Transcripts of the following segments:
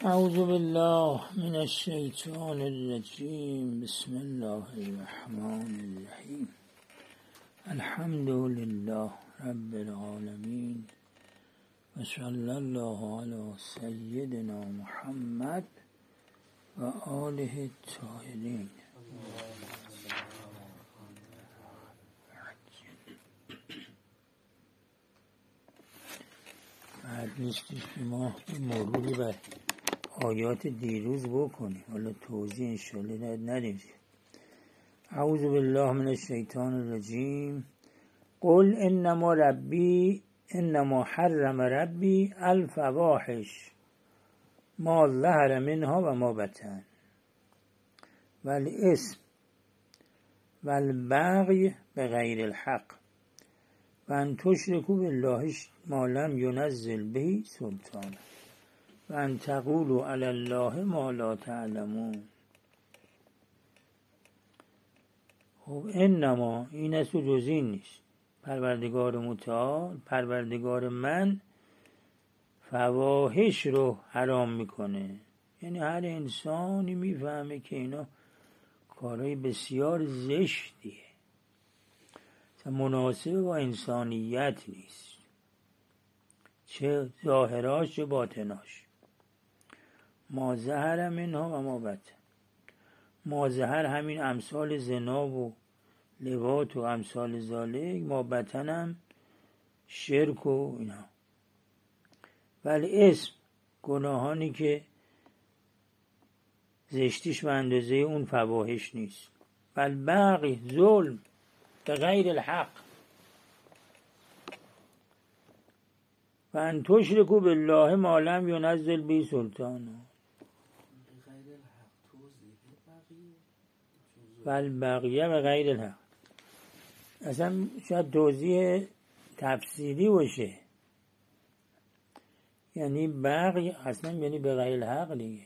اعوذ بالله من الشیطان الرجیم. بسم الله الرحمن الرحیم. الحمد لله رب العالمین و صلی الله علی سیدنا محمد و آله الطاهرین. بعد نیستش که ما مروری بر آیات دیروز بکنیم، حالا توضیح انشاءالله ندیم. اعوذ بالله من الشیطان الرجیم. قل انما حرم ربی الفواحش ما ظهر منها و ما بطن والاسم والبغی بغیر الحق و ان تشرکوا بالله ما لم ینزل به سلطان و ان تقولوا علی الله ما لا تعلمون. خب انما این است و جز این نیست. پروردگار متعال، پروردگار من، فواحش رو حرام میکنه. یعنی هر انسانی میفهمه که اینا کارهای بسیار زشتیه، مناسب با انسانیت نیست، چه ظاهراش چه باطناش. ما ظهر منها و ما بطن. ما ظهر همین امثال زنا و لواط و امثال ذالک، ما بطن هم شرک و اینا. ولی اسم گناهانی که زشتیش به اندازه اون فواحش نیست. ولی بغی ظلم به غیر الحق و ان تشرکوا بالله ما لم ینزل به سلطان و البغیه به غیر الحق. اصلا شاید توضیح تفسیری باشه، یعنی بغی اصلا یعنی به غیر الحق دیگه.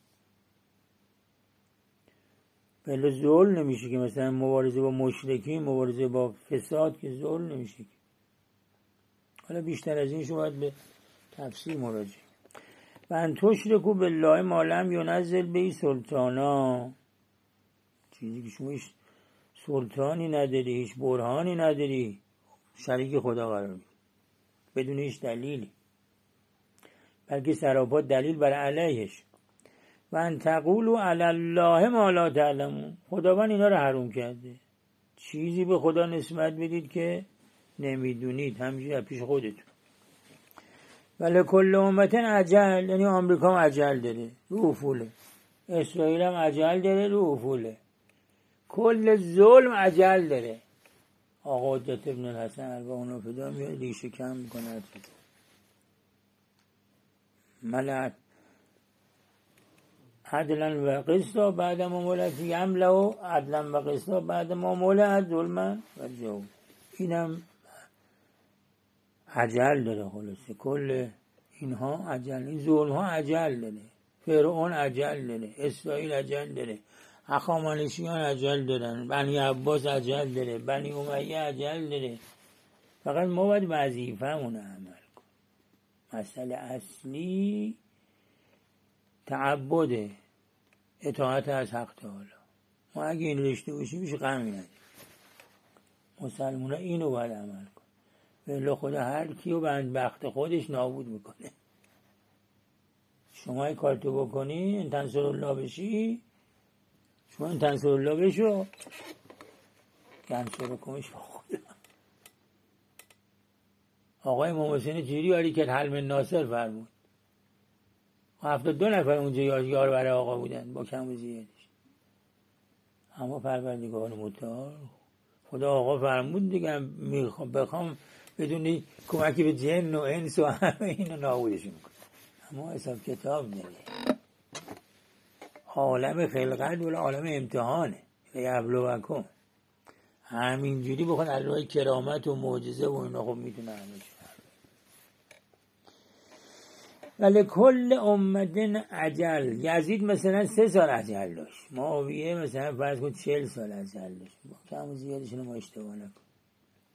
بله ظلم نمیشه که مثلا مبارزه با مشرکین، مبارزه با فساد که ظلم نمیشه که. حالا بیشتر از این شما باید به تفسیر مراجعه. و ان تشرکوا بالله ما لم ینزل به سلطانا، چیزی که شما هیچ سلطانی نداری، هیچ برهانی نداری، شریک خدا قرار میدی بدون هیچ دلیلی، بلکه سراپا دلیل بر علیهش. و ان تقولوا علی الله ما لا تعلمون. خداوند اینا رو حرام کرده، چیزی به خدا نسبت بدید که نمیدونید، همینجوری پیش خودتون. ولی کل امت اجل، یعنی آمریکا هم اجل داره رو افوله، اسرائیل هم اجل داره رو افوله، کل ظلم اجل داره. آقا حجت ابن الحسن اربعون فدا میاد ریشه کم میکنه. ملعت عدلا و قسطا بعد ما مولد یملأ عدلا و قسطا بعد ما مولد ظلما و جور. اینم اجل داره. خلاصه کل اینها اجل، این ظلم ها اجل داره. فرعون اجل داره، اسرائیل اجل داره، هخامنشیان اجل دارن، بنی عباس اجل داره، بنی امیه اجل داره. فقط ما باید وظیفه‌مون عمل کنیم. مسئله اصلی تعبد، اطاعت از حق تعالی. ما اگه این رشته باشیم هیچ غمی نداریم. مسلمان ها اینو باید عمل کنیم، ولی خدا هر کیو بدبخت خودش نابود میکنه. شما این کارتو بکنی، این تنصر الله بشی، شما این تنصر الله بشو، تنصر کنش با خدا. آقای امام حسین جیری علی که حلم ناصر فرمود، 72 نفر اونجا یار برای آقا بودن با کم و زیادش. اما پروردگار متعال خدا آقا فرمود دیگه، بخوام بدونی کمکی به جن و انس و همه اینو نابودش میکنه. اما حساب کتاب نمیه. عالم خلقت ولی عالم امتحانه. لیبلوکم. همینجوری بخون الله کرامت و معجزه و اینا خب میتونه همه چی. ولی کل امت اجل. یزید مثلا 3 سال اجل داشت، معاویه مثلا فرض کن 40 سال اجل داشت، با کم و زیادش ما اشتباه نکن.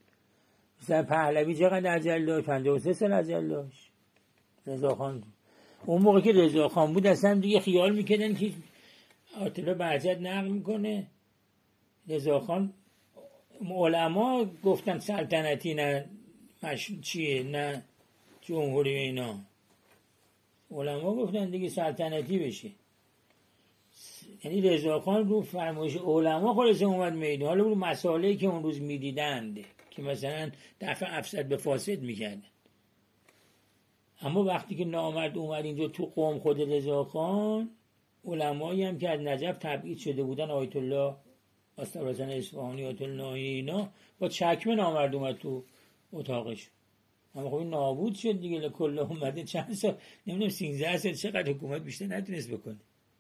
مثلا پهلوی چقدر اجل داشت؟ 53 سال اجل داشت. رضا خان اون موقع که رضاخان بود اصلا دیگه خیال میکردن که آیت الله بهجت نقل میکنه رضاخان علما گفتن سلطنتی نه چیه نه جمهوری و اینا، علما گفتن دیگه سلطنتی بشه. یعنی رضاخان رو فرمایش علما خلاص اومد میدون. حالا رو مسائلی که اون روز میدیدند که مثلا دفع افسد به فاسد میکردن، اما وقتی که نامرد اومد اینجا تو قوم خود رضاخان، علمایی هم که از نجف تبعید شده بودن آیت الله استرحسن اصفهانی آیت الله اینا با چکمه نامرد اومد تو اتاقش. اما خب این نابود شد دیگه. لکل اومده چند سال نمیدونم 13 سال چقدر حکومت بیشتر نتونست بکنه.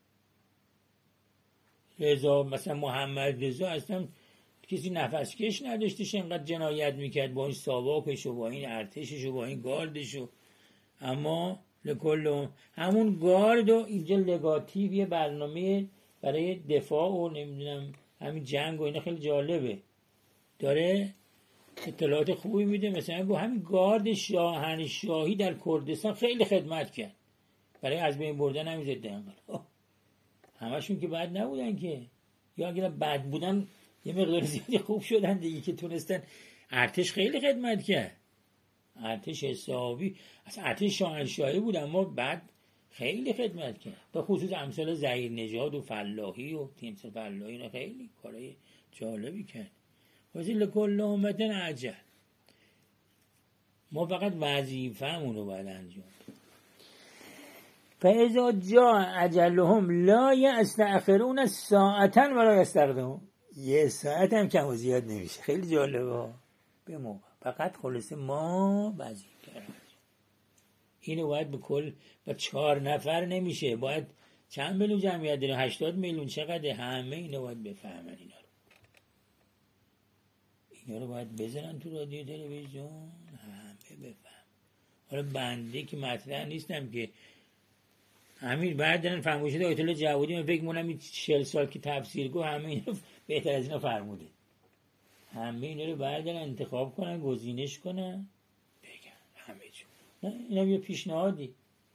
رضا مثلا محمد رضا اصلا کسی نفس کش نداشتش، اینقدر جنایت میکرد با این ساواکش و با این ارتشش و با این گاردش و اما لکل همون گارد و اینجا لگاتیو یه برنامه برای دفاع و نمیدونم همین جنگ و اینا خیلی جالبه، داره اطلاعات خوبی میده. مثلا گفت همین گارد شاهنشاهی در کردستان خیلی خدمت کرد برای از بین بردن همین ضد انقلاب. همشون که بد نبودن که، یا اگر بد بودن یه مقدار زیادی خوب شدن دیگه که تونستن. ارتش خیلی خدمت کرد، ارتش حسابی، اصلا ارتش شاهنشاهی بود اما بعد خیلی خدمت کرد. تا خصوص امثال ظهیر نژاد و فلاحی و تیمسار فلاحی اینا خیلی کارهای جالبی کرد. واسه لکل امت عجل، ما فقط وظیفه‌مون رو باید انجام بدیم. فاذا جاء اجلهم لا یستأخرون ساعة ولا یستقدمون. یه ساعت هم کم و زیاد نمیشه. خیلی جالبه به موقع. فقط خلاصه ما وظیفه اینو باید به کل با 4 نفر نمیشه، باید چند میلیون جمعیت داره، 80 میلیون چقدر، همه اینو باید بفهمن. اینا رو باید بزنن تو رادیو تلویزیون همه بفهم. حالا بنده که مطرح نیستم که همین بردارن فرموشید آیت الله جوادی، من فکر می‌کنم این 40 سال که تفسیر گفت همه اینا بهتر از اینا فرموده. همه اینا رو بردارن انتخاب کنن، گزینش کنن، بگن همه جو. نه اینا یه پیشنهادی.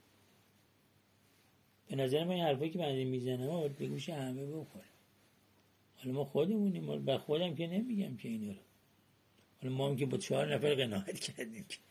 به نظر من این حرفایی که بنده میزنه ها باید بگوش همه بخوره. حالا ما خودمونیم، حالا به خودم که نمیگم که اینا رو. حالا ما هم که با 4 نفر قناعت کردیم که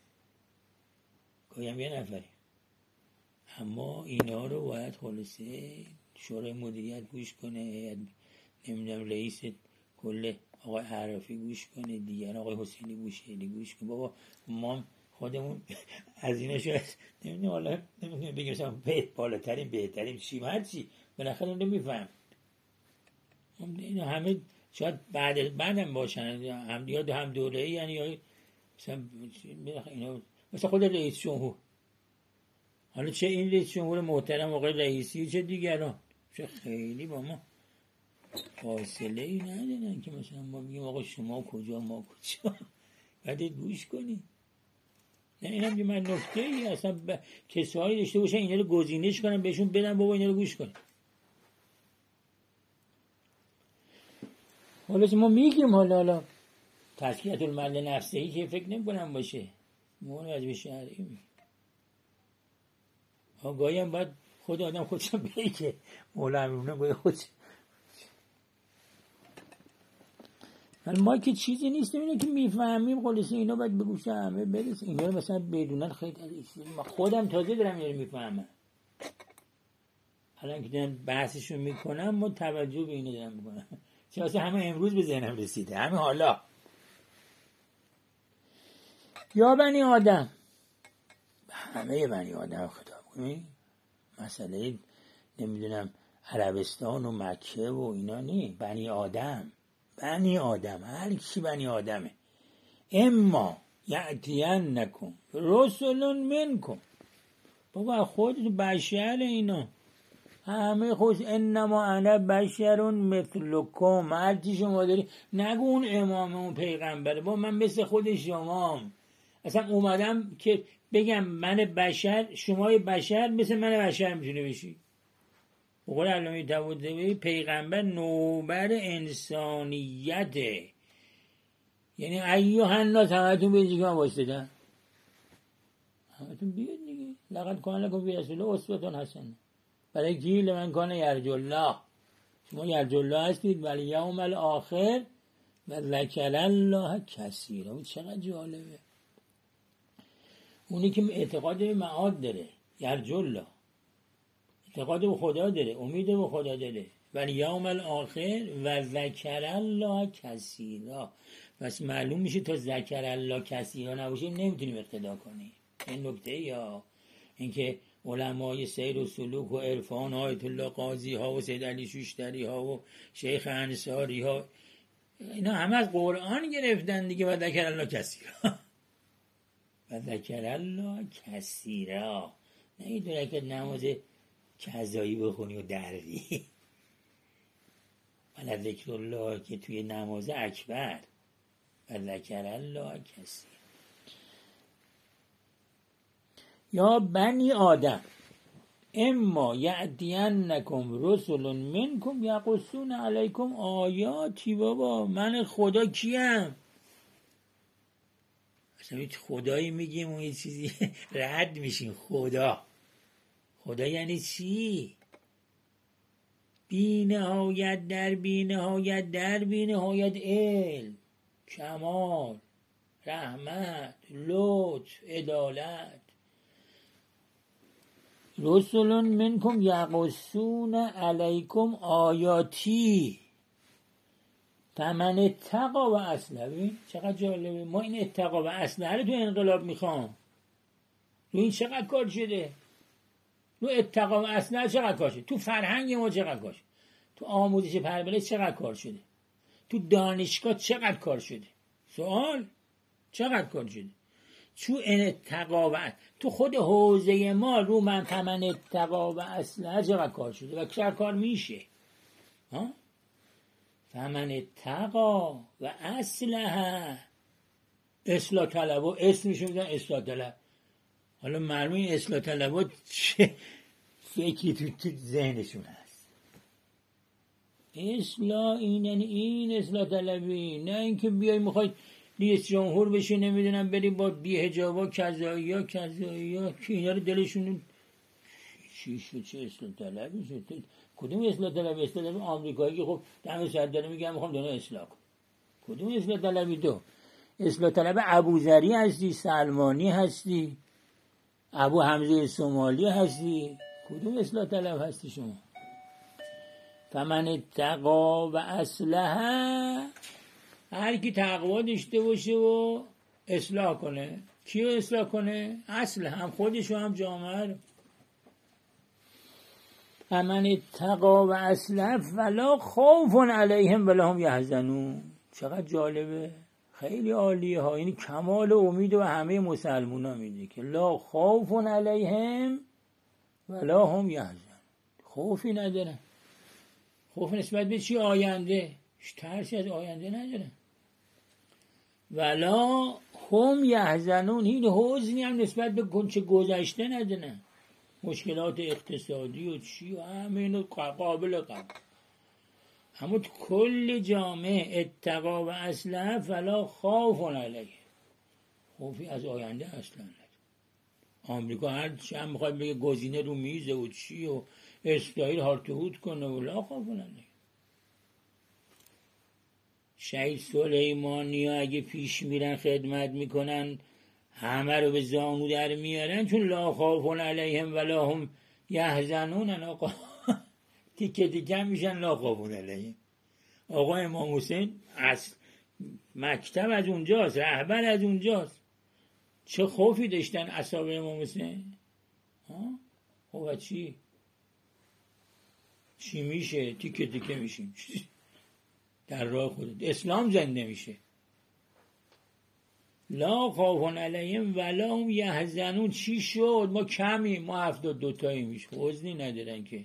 گویم یه نفری، اما اینا رو باید خلاصه شورای مدیریت گوش کنه، نمیدونم رئیس کل آقای عرفی گوش کنه، دیگر آقای حسینی بوشهری گوش کنه. بابا ما خودمون از اینا شاید نمیدونم، حالا نمیدونم بگیم بالاترین بهترین چیم هر چی بالاخره نمیفهم. اینا همه شاید بعدم باشن، هم دوره‌ای، یعنی یا مثلا اینا مثلا خود رئیس جمهور. حالا چه این رئیس جمهور محترم آقای رئیسی چه دیگران، چه خیلی با ما فاصله ای ندارن که مثلا ما بگیم آقا شما کجا ما کجا. باید گوش کنی. نه این هم که من نکته ای اصلا کسایی داشته باشن اینا رو گزینش کنن بهشون بدن بابا اینا رو گوش کن. حالا ما میگیم حالا تزکیه المرء نفسه که فکر نمی‌کنم باشه، ما از بشهری میگیم. گاهی هم باید خود آدم خودشم بگه که مولا امیرونه باید خودش. ما که چیزی نیستیم، اینه که میفهمیم خلاصه اینا باید به گوش همه برسه. اینا رو مثلا بدونن خیلی خودم تازه دارم اینا رو میفهمم. الان که دارم بحثشو میکنم ما توجه به اینو دارم میکنم، چه واسه همه امروز به ذهنم رسیده، همین حالا. یا بنی آدم، همه بنی آدم خطاب کنی، مسئله نمیدونم عربستان و مکه و اینا نی، بنی آدم هر کی بنی آدمه. اما یأتینکم رسل منکم، بابا خود بشر اینا همه خوش، انما انا بشر مثلکم، هر چی شما داری نگو اون امام اون پیغمبره، با من مثل خود شمام. اصلا اومدم که بگم من بشر، شمای بشر مثل من بشر میتونه بشی. بقول علامه طباطبایی پیغمبر نوبر انسانیته، یعنی ایوه الناس همتون بیدید که من واسطه همتون بیاد دیگه، لقد کان لکم فی رسول الله اسوة حسنه. برای کی؟ لمن کان یرجو الله. شما یرجو الله هستید ولی یوم الاخر و ذکر الله کثیرا. چقدر جالبه. اونی که اعتقاد به معاد داره، یرجو الله، اعتقاد به خدا داره، امید به خدا داره، ولی یوم الاخر و ذکر الله کثیرا. پس معلوم میشه تا ذکر الله کثیرا نباشیم نمیتونیم اقتدا کنیم. این نکته. یا اینکه علمای سیر و سلوک و عرفان، آیت الله قاضی ها و سید علی شوشتری ها و شیخ انصاری ها، اینا همه از قرآن گرفتن دیگه. و ذکر الله کثیرا و ذکر الله کثیرا. نه این 2 رکعت نماز کذایی بخونی و دروی. ولی ذکر الله که توی نماز اکبر و ذکر الله کثیر. یا بنی آدم اما یأتینکم رسل منکم یقصون علیکم آیاتی. بابا من خدا کیم؟ اصلا هیچ خدایی میگیم و یه چیزی رد میشیم. خدا یعنی چی؟ بی نهایت در بی نهایت در بی نهایت علم، کمال، رحمت، لطف، عدالت. رسول منکم یقصون علیکم آیاتی فمن اتقا و اصلح. ببین چقدر جالبه. ما این اتقا و اصلح رو تو انقلاب میخوام. تو این چقدر کار شده؟ تو اتقا و اصلح چقدر کار شده؟ تو فرهنگ ما چقدر کار شده؟ تو آموزش پرورش چقدر کار شده؟ تو دانشگاه چقدر کار شده؟ سوال چقدر کار شده؟ تو این اتقا و تو خود حوزه ما رو من فمن اتقا و اصلح چقدر کار شده و چقدر کار میشه؟ ها؟ فمن اتقا و اصلح. اصلاح طلب و اسمشون میدن اصلاح طلب. حالا معلومه این اصلاح طلب‌ها چه فکری تو ذهنشون هست. اصلاح این اصلاح طلبی. نه اینکه بیای میخوای رئیس جمهور بشی نمیدونم بری با بی حجابا کذایی ها که اینا رو دلشون چی شد؟ چه اصلاح طلبی شد؟ کدوم اصلاح طلبی؟ اصلاح طلبی آمریکایی که خب دم سر داره میگم میخوام دنیا اصلاح کنم. کدوم اصلاح طلبی؟ تو اصلاح طلب ابوذری هستی، سلمانی هستی، ابو حمزه سومالی هستی؟ کدوم اصلاح طلب هستی شما؟ فمن اتقا و اصلح. هر کی تقوا داشته باشه و اصلاح کنه. کیو اصلاح کنه؟ اصل هم خودش و هم جامعه رو. فمن اتقا و اصلح فلا خوف علیهم ولا هم یحزنون. چقدر جالبه. خیلی عالیه ها. این کمال امید و همه مسلمان ها میده که لا خوف علیهم ولا هم یحزنون. خوفی ندارن. خوف نسبت به چی؟ آینده. ترسی از آینده ندارن. ولا هم یحزنون. این حزنی هم نسبت به کنچه گذشته ندارن. مشکلات اقتصادی و چی و همه اینو قابل قبول. اما کل جامعه اتقا و اصلح فلا خوف علیه. خوفی از آینده اصلا نداره. آمریکا هر چی هم میخواد بگه گزینه رو میزه و چی و اسرائیل هارتهوت کنه و لا خوف علیه. شهید سلیمانی ها اگه پیش میرن خدمت میکنن همه رو به زانو در میارن چون لا خوف علیهم ولا هم یحزنون. آقا تیکه تیکه میشن لا خوف علیهم. آقا امام حسین اصل مکتب از اونجاست، رهبر از اونجاست. چه خوفی داشتن اصحاب امام حسین؟ خب چی میشه؟ تیکه تیکه میشیم در راه خودت. اسلام زنده میشه. لا خوف علیهم ولا هم یحزنون. چی شد؟ ما کمیم. ما 72 تایی میشه. حزنی ندارن که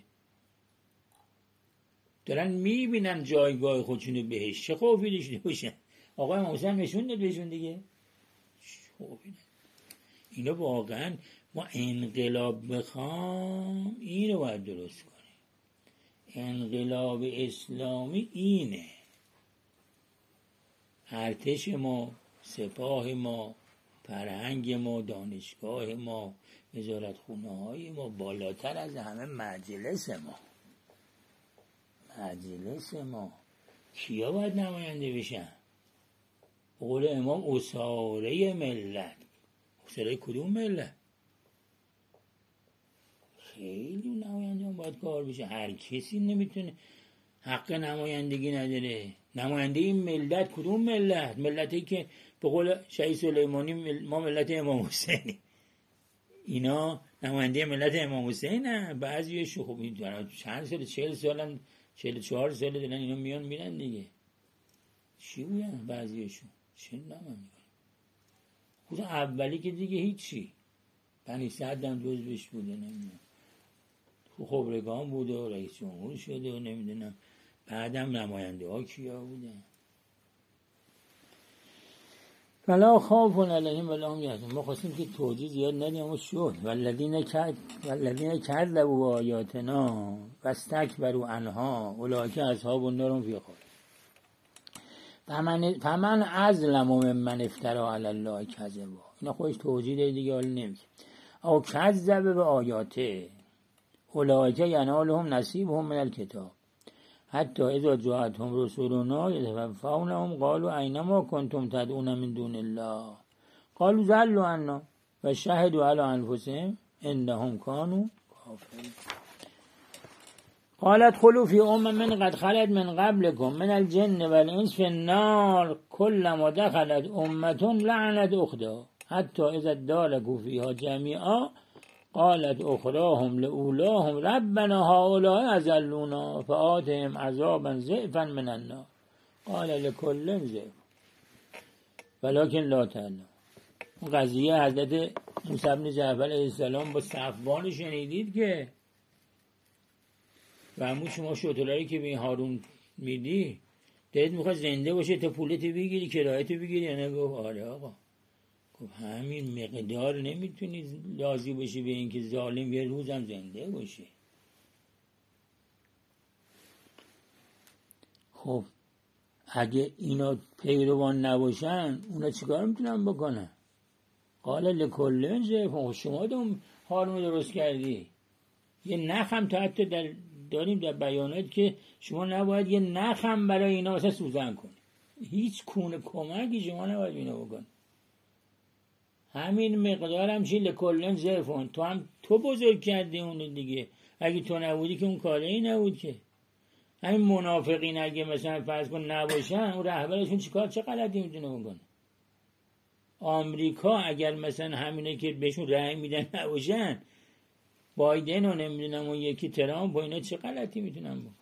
دارن میبینن جایگاه خودشونو بهش. چه خوفی داشته باشن؟ آقای امام حسین نشون داد بهشون دیگه. خوفی ندارن. اینو واقعا ما انقلاب بخوام اینو باید درست کنیم. انقلاب اسلامی اینه. ارتش ما، سپاه ما، فرهنگ ما، دانشگاه ما، وزارتخونه های ما، بالاتر از همه مجلس ما. کیا باید نماینده بشن؟ به قول امام اساره ملت. اساره کدوم ملت؟ خیلی نماینده هم باید کار بشه. هر کسی نمیتونه، حق نمایندگی نداره. نماینده این ملت کدوم ملت؟ ملتی که به قول شهید سلیمانی ما ملت امام حسین، اینا نماینده ملت امام حسین نه. بعضیشون خب این چند سال، 40 سالن، 44 سال دارن اینا میان میرن دیگه. چی بودن بعضیشون؟ چه نماینده خود اولی که دیگه هیچی، بنی سعد هم جزوش بوده، نمیدونم خبرگان بوده و رئیس جمهور شده و نمیدونم بعدم نماینده ها کیا بودن. فلا خوف علیهم ولا هم یحزنون. ما خواستیم که توجیه زیاد ندیم اما شد. والذین کذبوا بآیاتنا واستکبروا عنها اولئک اصحاب النار هم فیها خالدون. فمن اظلم ممن افتری علی الله کذبا. اینا خودش توجیه داره دیگه، حالا نمیگه. او کذب بآیاته اولئک ینالهم نصیبهم من الکتاب حتی اذا جاءتهم رسلنا یتوفونهم قالوا اینما کنتم تدعون من دون الله قالوا ضلوا عنا و شهدوا علی انفسهم انهم كانوا کافرین. قالت ادخلوا فی امم قد خلت من قبلكم من الجن والانس فی النار كلما دخلت امة لعنت اختها حتی اذا اداركوا فیها جمیعا قالت اخراهم لاولاهم ربنا هؤلاء اضلونا فآتهم عذابا ضعفا من النار قال لكل ضعف ولكن لا تعلمون. اون قضیه حضرت موسی بن جعفر علیه السلام با صفوان شنیدید که و شما شترهایی که به این هارون میدی دلت میخواد زنده باشه تا پولت بگیری، کرایت بگیری یا نه؟ گفت آره آقا. خب همین مقدار نمیتونی راضی باشی به اینکه ظالم یه روزم زنده باشه. خب اگه اینا پیروان نباشن اونا چیکار میتونن بکنن؟ قال لکل ضعف. شما هارون درست کردی. یه نخم تا حتی داریم در بیانات که شما نباید یه نخم برای اینا واسه سوزن کنی. هیچ کونه کمکی شما نباید اینا بکن. همین مقدار هم چی؟ لکلن ضعفون. تو بزرگ کردی اون دیگه. اگه تو نبودی که اون کاری نبود که. همین منافقین اگه مثلا فرض کن نباشن اون رهبرشون چه غلطی میتونه بکنه؟ آمریکا اگر مثلا همینه که بهشون رأی میدن نباشن، بایدن و نمیدونم اون یکی ترامپ و اینا چه غلطی میتونن بکنن؟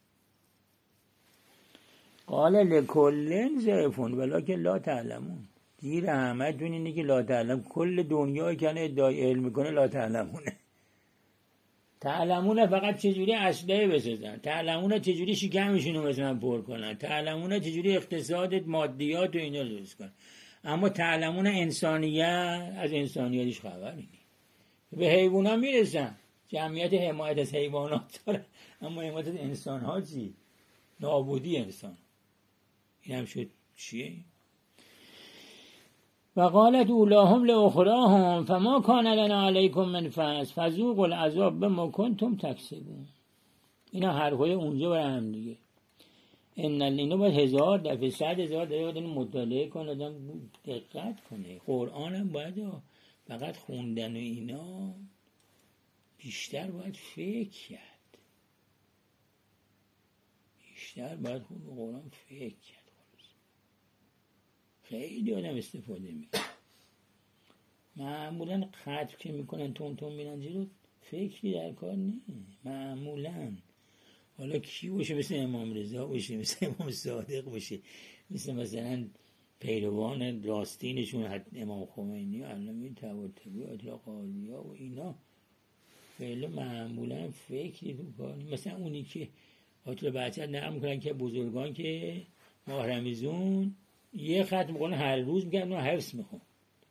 قال لکلن ضعفون ولکن لا تعلمون. گیر همتون اینه که لا تعلم. کل دنیا کنه ادعای علم میکنه لا تعلمونه. تعلمونه فقط چجوری اسلحه بسازن، تعلمونه چجوری شکمشون رو مثلا پر کنن، تعلمونه چجوری اقتصاد مادیات و اینا درست کنن. اما تعلمون انسانیت، از انسانیتش خبری نیست. به حیوونا میرسن، جمعیت حمایت از حیوانات داره، اما حمایت از انسان ها چی؟ نابودی انسان. این هم شد چیه؟ و قالت اولاهم لاخراهم فما کان لنا علیکم من فضل فذوقوا العذاب بما کنتم تکسبون. اینا حرفای اونجا برای هم دیگه. اینو باید 1000 دفعه 100,000 دفعه آدم مطالعه کنه، آدم دقت کنه. قرآن هم باید فقط خوندن و اینا بیشتر باید فکر کرد. بیشتر باید قرآن فکر کرد. خیلی آدم استفاده میکنه. معمولا ختم که میکنن تون میرن جلو، فکری در کار نیست معمولا. حالا کی باشه؟ مثل امام رضا باشه، مثل امام صادق باشه، مثلا پیروان راستینشون امام خمینی و علامه طباطبایی و آیت الله قاضی‌ها و اینا، خیلی معمولا فکری تو کار نیست. مثلا اونی که آیت الله بهجت نقل میکنن که بزرگان که ماه رمضان یه ختم میکنن هر روز میگن اون حفظ میخون.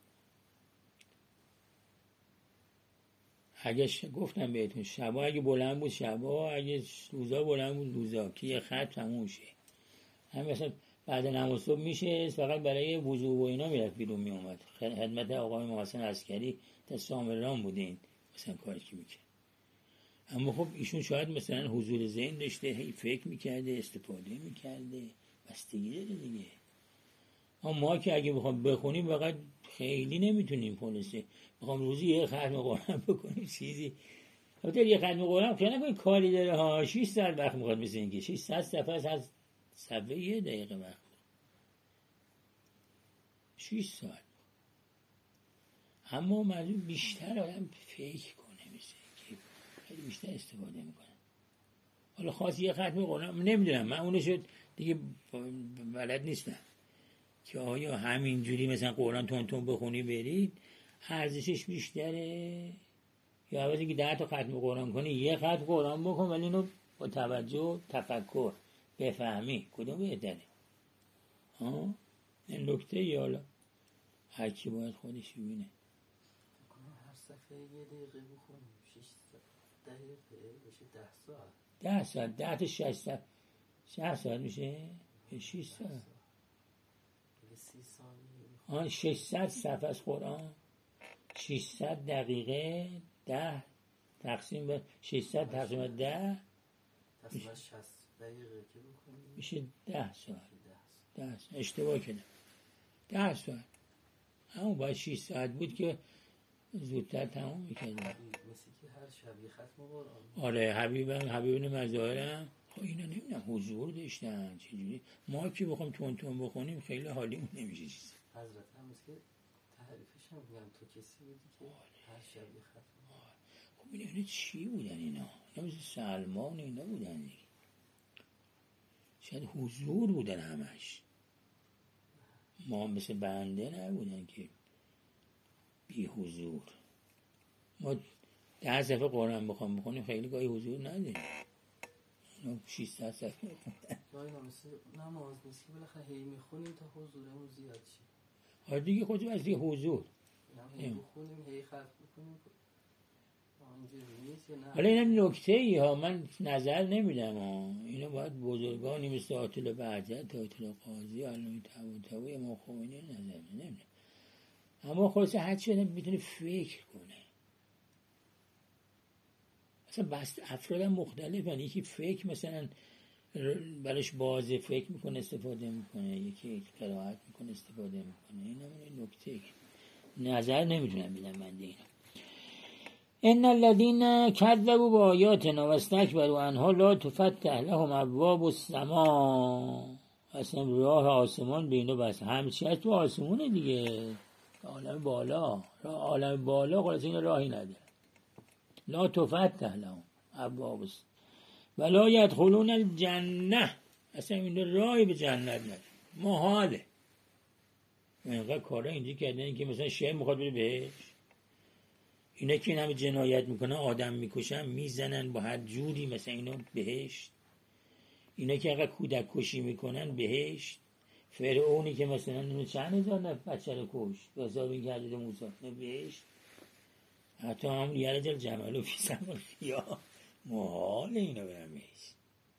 اگه گفتم بهتون شبا اگه بلند بود شبا، اگه روزا بلند بود روزا، که یه خط تموم شه. هم مثلا بعد نماز صبح میشه فقط برای وضو و اینا میرفت بیرون میومد. خدمت آقای محسن عسکری تا سامران بودین مثلا کاری که میکنه. اما خب ایشون شاید مثلا حضور ذهن داشته، هی فکر میکرده، استفاده میکرده، بستگی داره دیگه. اما ما که اگه بخوام بخونیم فقط خیلی نمیتونیم خلاصه بخوام روزی یه ختم قرآن بکنیم چیزی. البته یه ختم قرآن خیلی نکنیم کاری داره ها، 6 ساعت وقت میخواد مثل اینکه 600 صفحه از صفحه 1 دقیقه وقت 6 ساعت. اما معلوم بیشتر آدم فکر کنه مثل اینکه خیلی بیشتر استفاده میکنه. حالا خاص یه ختم قرآن نمیدونم، من اونشو دیگه بلد نیستم که آیا همینجوری مثلا قرآن تون تون بخونی برید ارزشش بیشتره یا عوضی که 10 تا ختم قرآن کنی یه ختم قرآن بکن ولی اینو با توجه تفکر بفهمی کدوم بهتره؟ این نکته یا حالا هر کی باید خودش ببینه. هر صفحه 1 دقیقه بخونیم 6 دقیقه بشه 10 ساعت. 10 ساعت 10 تا 6 ساعت 6 ساعت میشه 6 ساعت 30 ثانیه. 600 صفحه از قرآن 600 دقیقه 10 تقسیم به 600 تقسیم به 10 تقریبا 60 دقیقه که بکنیم میشه 10 ساعت. 10 ساعت اشتباه کردم 10 ساعت همون باید 6 ساعت بود که زودتر تمام میکردم. مثل که هر شب یه ختم قرآن. آره حبیبین مظاهرم خب اینا نمیدونم حضور داشتن چجوری. ما که بخوام تون تون بخونیم خیلی حالیمون نمیشه چیز. حضرت هم مثل که تعریفش هم میگم تو کسی بودی که هر شب یه ختم. خب اینا چی بودن اینا مثل سلمان اینا بودن دیگه. شاید حضور بودن همش. ما مثل بنده نبودن که بی حضور. ما 10 صفحه قرآن بخونیم خیلی گاهی حضور نداریم. 600 صفحه گاهی مثل نماز نیست که بالاخره هی میخونیم تا حضورمون زیاد شه. آره دیگه خودش از دیگه حضور هی بخونیم هی ختم بکنیم حالا این نکته ای ها من نظر نمیدم اینو باید بزرگانی مثل آتل بهجت آتل قاضی علامه طباطبایی امام خمینی نظر نمیدم. اما خلاصه هر چی آدم میتونه فکر کنه. اصلا بس افراد مختلفن. یکی فکر مثلا برش بازه فکر میکنه استفاده میکنه، یکی قرائت میکنه استفاده میکنه. این همون نکته نظر نمیتونم بدم من دیگه. ان الذين كذبوا بآياتنا واستكبروا عنها لا تفتح لهم ابواب السماء. اصلا راه آسمان بینو بس همچی از تو آسمونه دیگه. عالم بالا عالم بالا خلاص این راهی نداره. لا تفتح لهم ابواب ولا يدخلون الجنه. اصلا این راهی به جنت نداره. محاله. اینقدر کارا اینجا کردن که مثلا شیعه میخواد بره بهش. اینا که این همه جنایت میکنن آدم میکشن میزنن با هر جوری مثلا اینا بهشت. اینا که اگر کودک کشی میکنن بهشت. فرعونی که مثلا چند هزار بچه رو کشت به حساب این که حضرت موسی بهشت. حتی هم یرجل جمل و فی سماء یا محال اینا برن بهشت.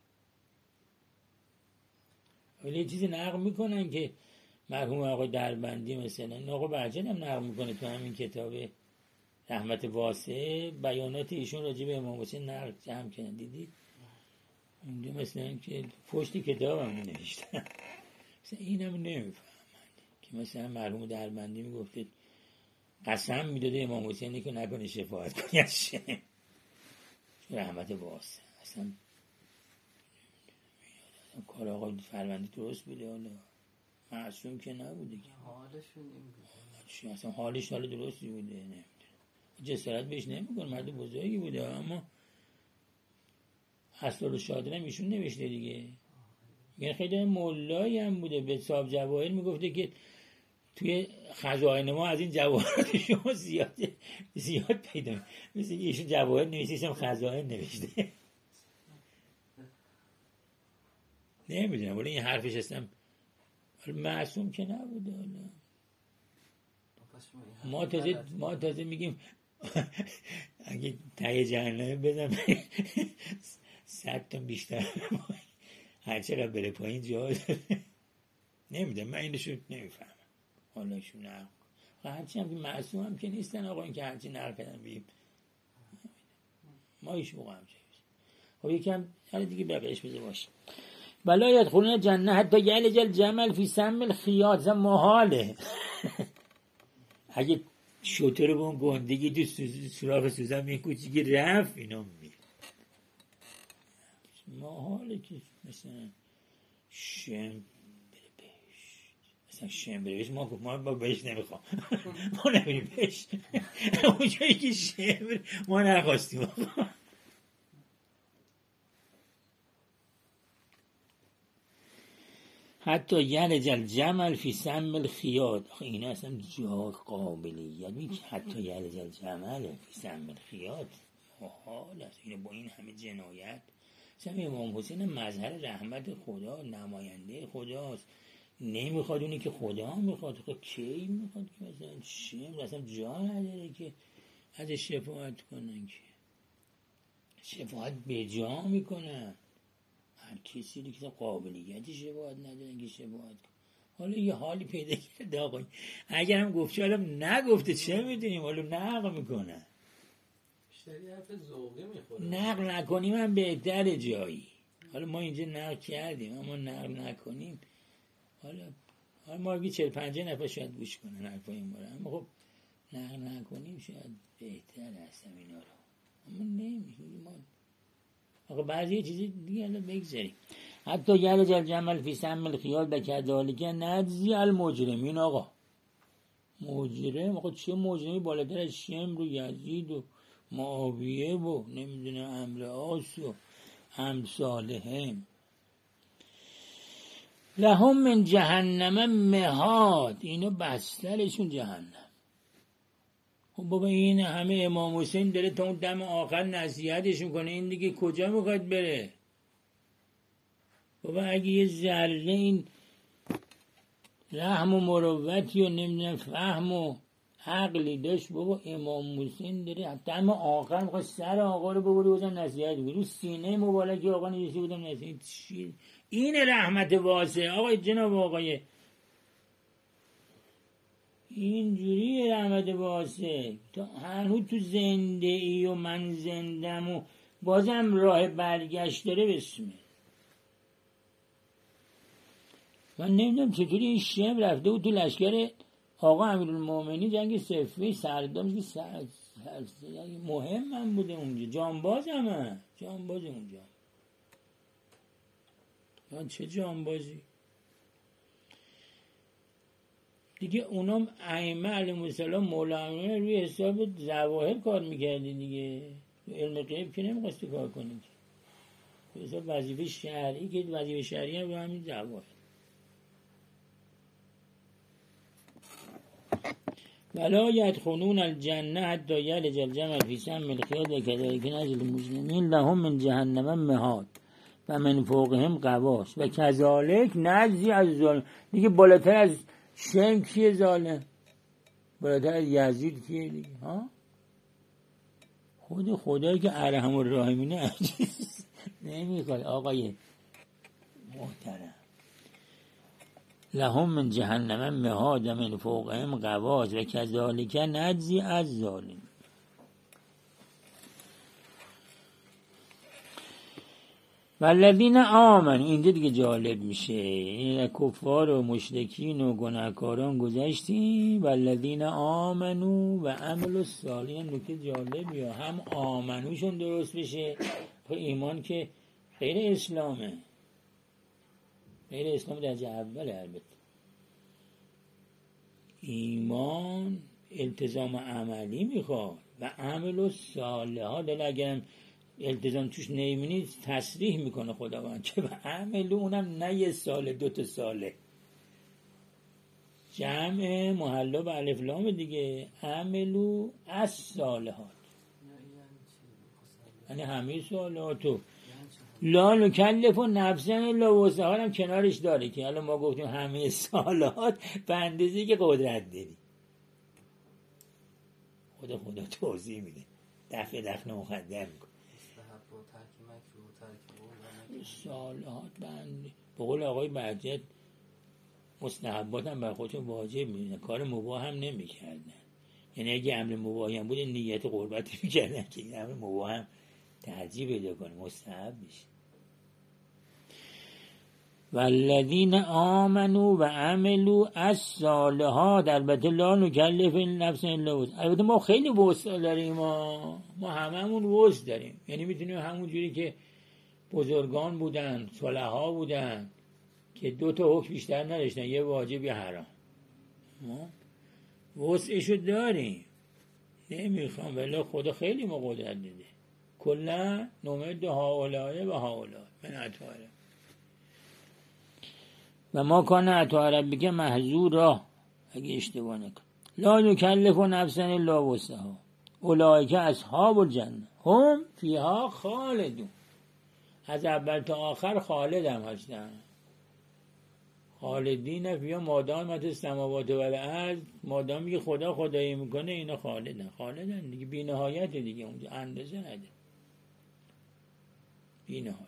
ولی چیزی نقل میکنن که مرحوم آقای دربندی مثلا آقا بهجت هم نقل میکنه تو همین کتاب رحمت واسع بیانات ایشون راجع به امام حسین نقل جمع کردن. دیدید اونجا مثلا که پشت کتاب هم نوشتن. مثلا اینم نمیفهمن که مثلا مرحوم دربندی میگفته قسم میداده امام حسینی که نکنه شفاعت کنی از شم. رحمت واسع اصلا کار آقا فروندی درست بوده. حالا معصوم که نبوده که حالشون این بود. اصلا حالش حال درستی بوده. نه جسارت بهش نمیکنه. مرد بزرگی بوده. اما اسرار شادر هم ایشون نوشته دیگه. یعنی خیلی مولایی هم بوده. به صاحب جواهر میگفته که توی خزائن ما از این جواهرات شما زیاد پیدا مثل که ایشون جواهر نوشته خزائن نوشته. نمیدونم ولی این حرفش هستم معصوم که نبوده. ما تازه میگیم اگه ته جهنم بزن 100 تا بیشتر هر چقدر بره پایین جا داره. نمیده، من اینشو نمیفهمم. حالا ایشون نقل هرچی هم که معصوم هم که نیستن آقا، این که هرچی نقل کردن بیم ما ایش موقع هم چیز. خب یکم حالا دیگه بقیش بذار باشه. ولا یدخلون جنه حتی یلج الجمل فی سم الخیاط. زن محاله اگه شطور با اون گندگی تو سوراخ سوزن می کوچیکی رفت اینا میره. محاله که مثلا شم بره بهش، مثلا شم بره بهش، ما بهش نمیخوام ما نمیریم بهش اونجایی که شم بره ما نخواستیم. حتی یلج الجمل فی سم الخیاط. این اصلا جا قابلیت نیست. حتی یلج الجمل فی سم الخیاط محال است. اینه با این همه جنایت. مثلا امام حسین مظهر رحمت خدا، نماینده خداست، نمیخواد اونی که خدا میخواد. خب کی میخواد که مثلا چه اصلا جا نداره که از شفاعت کنن، که شفاعت به جا میکنن. هر کسی رو که قابلیتی شفاعت نداره که شفاعت کنه. حالا یه حالی پیدا کرده آقا، اگر هم گفت حالا نگفته چه میدونیم، حالا نقل میکنن. شریعت ذوقی میخوره، نقل نکنیم هم بهتره جایی. حالا ما اینجا نقل کردیم اما نقل نکنیم، حالا ما بگی 40-50 نفر شاید گوش کنن حرفای ما رو، اما خب نقل نکنیم شاید بهتر هستم اینا رو. اما نمیشه ما آقا بعضی چیزی دیگه الان بگذاریم. حتی یلج الجمل فی سم الخیاط بکذالک نجزی المجرمین. آقا مجرم، آقا چه مجرمی بالاتر از شمر و یزید و معاویه و نمیدونه عمرو عاص و امثالهم. لهم من جهنم مهاد. اینو بسترشون جهنم. خب بابا این همه امام حسین داره تا اون دم آخر نصیحتش میکنه، این دیگه کجا میخواد بره؟ بابا اگه یه ذره این رحم و مروتی و نمیدونم فهم و عقلی داشت، بابا امام حسین داره دم آخر میخواد سر آقا رو ببری بودم نصیحت بگیر، رو سینه مبارکی آقا نشسته بودم نصیحت. چی این رحمت واسه آقای جناب آقای اینجوری رحمت واسه تا هنوز تو زنده ای و من زندم و بازم راه برگشت داره. بسمه من نمیدونم چطوری این شم رفته بود تو لشکر آقا امیرالمومنین جنگ صفین سردار مهم هم بوده اونجا، جانباز اونجا. من چه جانبازی دیگه. اونام ائمه علیهم السلام مولانا روی حساب ظواهر کار میکردی دیگه، علم غیب که نمیخواستی کار کنی که حساب وظیفه شرعی، که وظیفه شرعی هم رو همین ظواهر. ولا یدخلون الجنه حتی یلج الجمل فی سم الخیاط وکذلک نجزی المجرمین لهم من جهنم مهاد و من فوقهم غواش و کذالک نجزی الظالمین. دیگه بالاتر از شم کیه ظالم؟ بالاتر از یزید کیه دیگه؟ ها خدایی که ارحم الراحمینه نمیخواد. آقای محترم لهم من جهنم مهاد و من فوقهم غواش و کذالک نجزی الظالمین. والذین آمنوا. اینجا دیگه جالب میشه، این کفار و مشرکین و گناهکاران گذشتیم. والذین آمنوا و عملوا الصالحات. نکته جالبی هم آمنوشون درست بشه. ایمان که غیر اسلامه، غیر اسلام درجه اوله. البته ایمان التزام عملی میخواد و عمل و صالحات. اگرم التزام توش نمیبینید تصریح میکنه خداوند که به عمل اونم نه یه ساله 2 ساله، جمع محلا به الف لام دیگه، عملو از صالحات یعنی همه صالحاتو لا نکلف نفسا الا وسعها هم کنارش داره که الان ما گفتیم همه صالحات به اندازه‌ای که قدرت داری. خدا توضیح میده، دفع مقدم میکنه. صالحات بنده به قول آقای بهجت مستحبات هم بر خودشون واجب میدونن، کار مباح هم نمیکردن. یعنی اگه امر مباحی هم بود نیت قربتی میکردن که این امر مباح هم ترجیح پیدا کنه، مستحب میشه. والذین آمنوا و عملوا الصالحات، البته لا نکلف نفس الا وسعها، البته ما خیلی وسع داریم، ما هممون وسع داریم، یعنی میتونیم همون جوری که بزرگان بودن، صلحا بودن که 2 تا حکم بیشتر نداشتن، یه واجب یه حرام، ما وسعشو داریم، نمیخوام، ولی خدا خیلی ما قدرت دیده. کلا نمد هؤلاء و هؤلاء من عطا ربک و ما کان عطا ربک محظورا، اگه اشتباه نکنم. لا یکلف نفسا الا وسعها اولئک اصحاب الجنه هم فیها خالدون. از اول تا آخر خالد هم هستن، خالدین فیها مادامت السماوات و الارض، مادامی که خدا خدایی میکنه اینا خالدن دیگه، بی نهایت دیگه، اونجا اندازه نده، بی نهایت.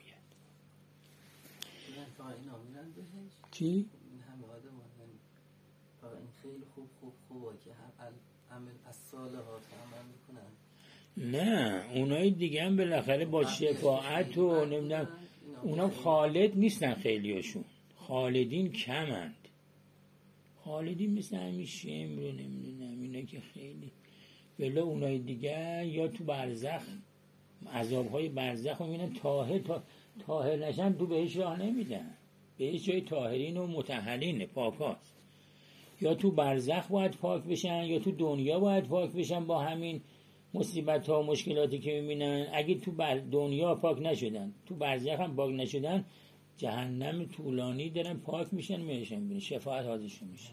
چی؟ این همه آدم این خیلی خوبه که عمل از صالحات عمل میکنن. نه اونای دیگه هم بالاخره با شفاعت و نمیدونم، اونا خالد نیستن، خیلیاشون خالدین کمند. خالدین مثل همین شمر رو نمیدونم اینا که خیلی بلا، اونای دیگه یا تو برزخ عذابهای برزخ رو میبینن، طاهر نشن تو بهش راه نمیدن، بهش جای طاهرین و مطهرین پاکاست، یا تو برزخ باید پاک بشن یا تو دنیا باید پاک بشن با همین مصیبت ها و مشکلاتی که میبینن. اگه تو دنیا پاک نشدن، تو برزخ هم پاک نشدن، جهنم طولانی دارن پاک میشن، میشن بینه شفاعت حاضرشون میشه.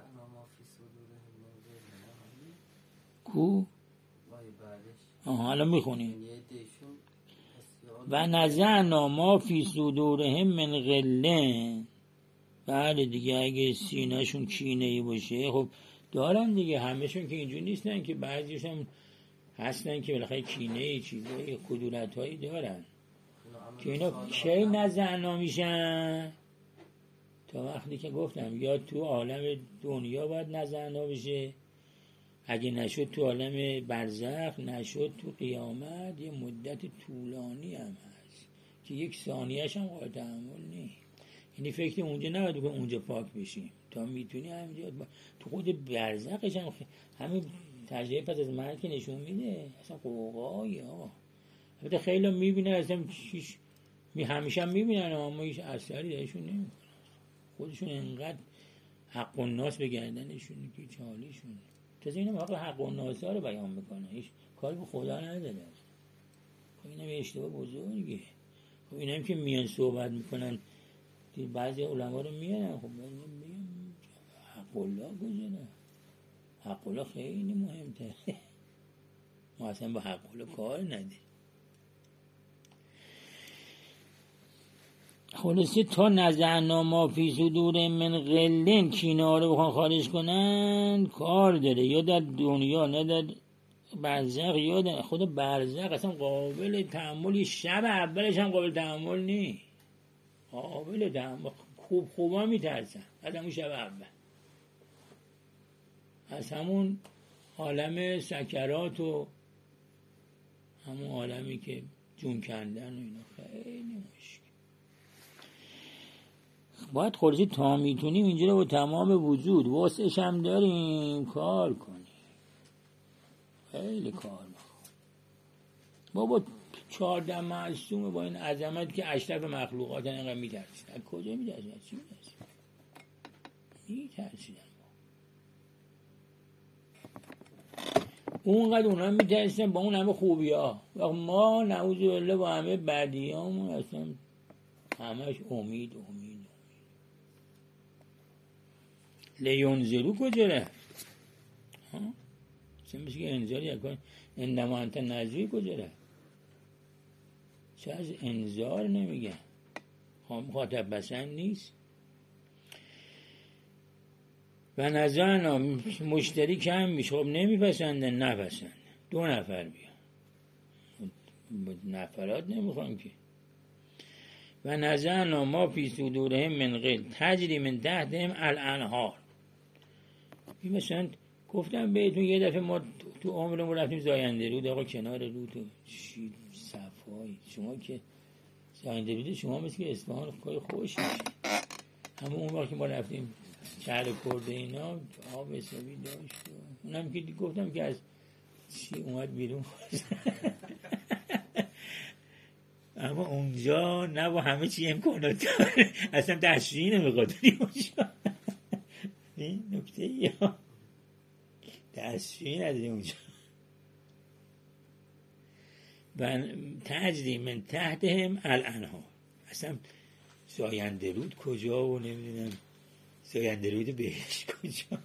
کو؟ آها الان میخونیم. و نزعنا ما فی صدورهم من غلن. بله دیگه، اگه سینهشون کینه‌ای باشه، خب دارن دیگه، همهشون که اینجور نیستن که، بعضیشون هستن که بالاخره کینه‌ای چیزایی کدورت‌هایی دارن که اینا کی نزعنا میشن؟ تا وقتی که گفتم یا تو عالم دنیا باید نزعنا بشه، اگه نشد تو عالم برزخ، نشد تو قیامت، یه مدت طولانی هم هست که 1 ثانیه‌اش هم قابل تحمل نیست. یعنی فکر اونجا نباید بکن اونجا پاک بشیم، تا میتونی همینجا تو خود برزخش هم همین تجربه پس از مرگ که نشون میده، اصلا قوقایی ها. البته خیلی میبینه اصلا همیشه هم میبینن اما هیچ اثری درشون نمیکنه، خودشون انقدر حق الناس به گردنشون که چالیشون، تازه اینم حق الناس ها رو بیان میکنه، هیچ کاری به خدا نداره. خب اینم یه اشتباه بزرگه. خب اینم که میان صحبت میکنن که بعضی علما رو میارن، خب میگن حق الله گذاره، حق الله خیلی مهمتره، ما اصلا با حق الله کار نداریم. خلاصه تا نزعنا ما فی صدور من غلن، کینه رو بخوان خارج کنن کار داره، یا در دنیا نه در برزخ، یا در خود برزخ اصلا قابل تحمل، شب اولش هم قابل تحمل نی، قابل تحمل، خوبا میترسن از همون شب اول، از همون عالم سکرات و همون عالمی که جون کندن و اینا، خیلی مشکل. باید خورشید تا میتونیم اینجا رو با تمام وجود واسش هم داریم کار کنیم، خیلی کار میخواد. بابا 14 معصومه با این عظمت که اشرف مخلوقات اینقدر میترسید، از کجا میترسید؟ از چی میترسید؟ میترسیدن اونقدر اونا میترسیدن با اون همه خوبی ها، و ما نعوذ بالله با همه بدی همون اصلا همش امید. لیونزرو کجا رفت؟ مثل که انذاری اکن اندما انت نذری کجا رفت؟ چه از انذار نمیگن؟ مخاطب پسند نیست. و نزعنا مشتری کم میشه، خب نمیپسندن، نپسندن 2 نفر بیان، نفرات نمیخوان که. و نزعنا ما فی صدورهم من غل تجری من تحتهم الانهار. این مثلا گفتم بهتون یه دفعه ما تو عمرمون رفتیم زاینده رود، آقا کنار رود و صفایی، شما که زاینده رود شما مثل که اصفهان خیلی خوش میشه. اما اون وقت که ما رفتیم شهر کرده اینا آب حسابی داشت، اونم که گفتم که از چی اومد بیرون اما اونجا نه با همه چی امکانات داره، اصلا دستشویی نمیخواد اونجا. این نکته یا دستشویی نداری اونجا. و تجری من تحتهم الانهار. اصلا زاینده رود کجا و نمیدونم زاینده رود بهش کجا.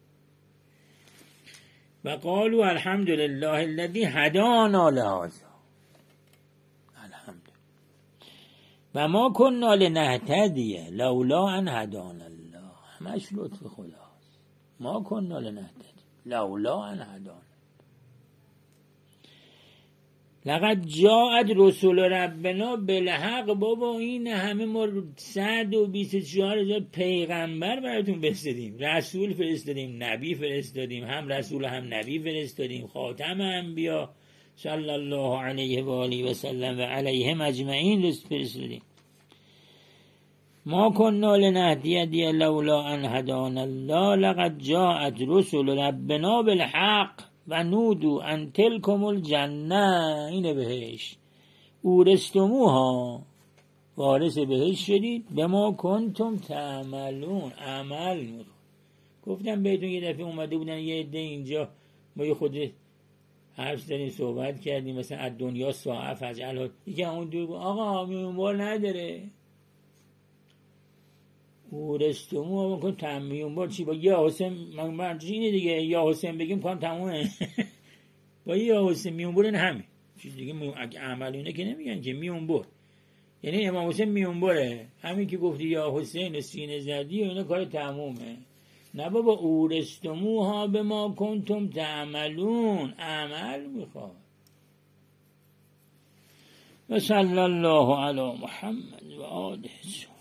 و قالوا الحمدلله الذی هدانا لهذا. الحمدلله و ما كنا لنهتدی لولا ان هدانا الله. همش لطف خداست. ما كنا لنهتدی لولا ان هدانا. لقد جاءت رسول ربنا بالحق. بابا این همه ما 124,000 پیغمبر براتون فرستادیم، رسول فرستادیم، نبی فرستادیم، هم رسول هم نبی فرستادیم، خاتم انبیا صلی الله علیه و آله و سلم و علیهم اجمعین فرستادیم. ما كنا لنهتدی لولا ان هدانا الله لقد جاءت رسول ربنا بالحق و نودو ان تلکم الجنه. اینه بهشت. اورثتموها. وارث بهشت شدید. به ما کنتم تعملون. عمل میخواد. گفتم بهتون یه دفعه اومده بودن یه عده اینجا، ما یه خود حرف زدیم صحبت کردیم مثلا از دنیا ساعه فجعل یکی اون دور آقا میونبار نداره. اورثتموها بکن تمیون بار چی با یا حسین من اینه دیگه، یا حسین بگیم کام تمومه. با یا حسین میونبر این همین چیز دیگه اگه عملونه که نمیگن که میونبر، یعنی امام حسین میونبره. همین که گفتی یا حسین سینه زدی و اینا کار تمومه. نه بابا اورثتموها به ما کنتم تعملون. عمل میخواد. و صلی الله علی محمد و آله.